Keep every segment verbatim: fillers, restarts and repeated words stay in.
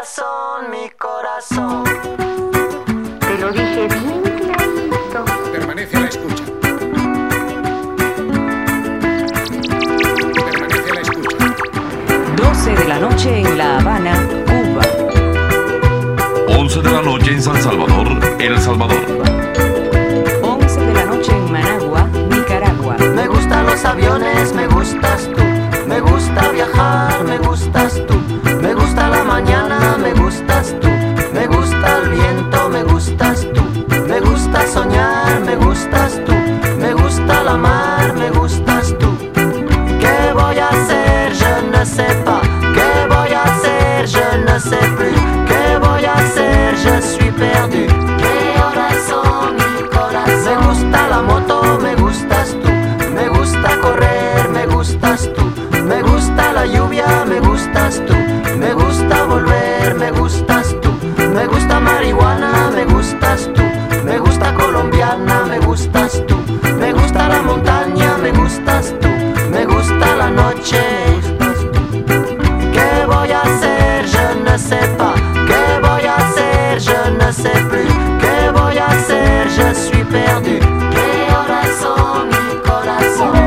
corazón, mi corazón. Te lo dije bien clarito. Permanece a la escucha. Permanece a la escucha. doce de la noche en La Habana, Cuba. once de la noche en San Salvador, El Salvador. once de la noche en Managua, Nicaragua. Me gustan los aviones, me gustas tú. Me gusta viajar, me gustas tú. Me gusta la mañana, me gustas tú. Me gusta el viento, me gustas tú. Me gusta soñar, me gustas tú. Me gusta la mar, me gustas tú. ¿Qué voy a hacer? Je ne sais pas. ¿Qué voy a hacer? Je ne sais plus. ¿Qué voy a hacer? Je suis perdu. ¿Qué horas son, mi corazón? Me gusta la moto, me gustas tú. Me gusta correr, me gustas tú. Me gusta la lluvia, me gustas tú. Me gusta volver, me gustas tú. Me gusta marihuana, me gustas tú. Me gusta colombiana, me gustas tú. Me gusta la montaña, me gustas tú. Me gusta la noche, me gustas tú. ¿Qué voy a hacer? Je ne sais pas. ¿Qué voy a hacer? Je ne sais plus. ¿Qué voy a hacer? Je suis perdu. ¿Qué horas son, mi corazón?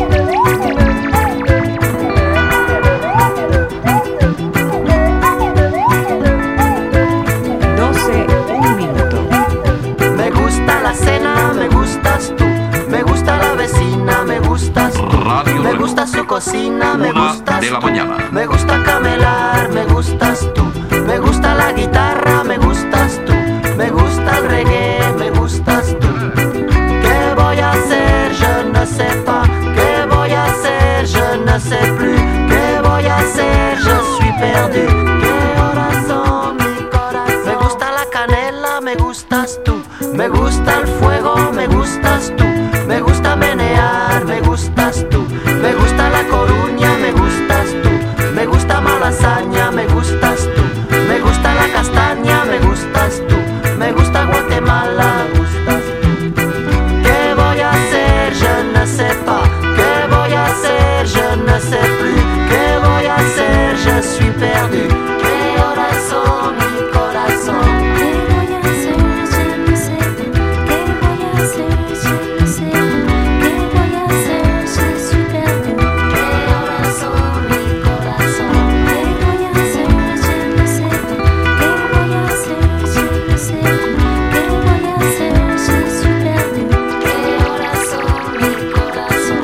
Radio Me gusta su cocina, me Una gustas de la tú. mañana. Me gusta camelar, me gustas tú. Me gusta la guitarra, me gustas tú. Me gusta el reggae, me gustas tú. ¿Qué voy a hacer? Je ne sais pas. ¿Qué voy a hacer? Je ne sais plus. ¿Qué voy a hacer? Je suis perdu. ¿Qué horas son, mi corazón? Me gusta la canela, me gustas tú. Me gusta el fuego, me gustas tú. Me gusta menear, me gustas tú. Me gusta La Coruña, me gustas tú. Me gusta Malasaña, me gustas tú. Me gusta la castaña, me gustas tú. Me gusta Guatemala, me gustas tú. ¿Qué voy a hacer? Je ne sais pas. ¿Qué voy a hacer? Je ne sais plus. ¿Qué voy a hacer? Je suis perdu. ¿Qué horas son, mi corazón? ¿Qué voy a hacer? Je ne sais pas. ¿Qué voy a hacer? Je ne sais pas. ¿Qué voy a hacer? Je suis perdu. ¿Qué horas son, mi corazón? ¿Qué voy a hacer? Je ne sais pas. ¿Qué voy a hacer? Je ne sais pas. ¿Qué voy a hacer? Je suis perdu. ¿Qué horas son, mi corazón?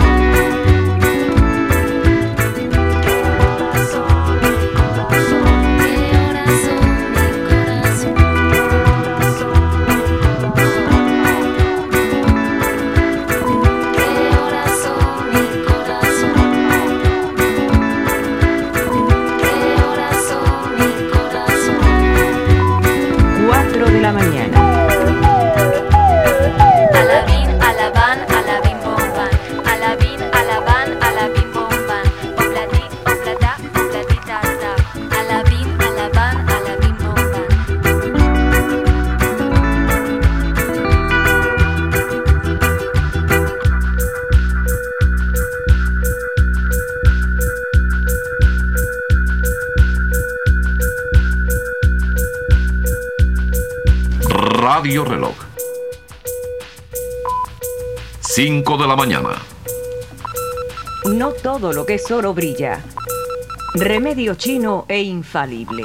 ¿Qué horas son, mi corazón? ¿Qué horas son, mi corazón? ¿Qué horas son, mi corazón? cuatro de la mañana. Alabín, alabán, alabín, bomban. Alabín, alabán, alabín, bomban. Obladí, obladá, obladita, ta. Alabín, alabán, alabín, bomban. Radio Reloj. cinco de la mañana. No todo lo que es oro brilla. Remedio chino e infalible.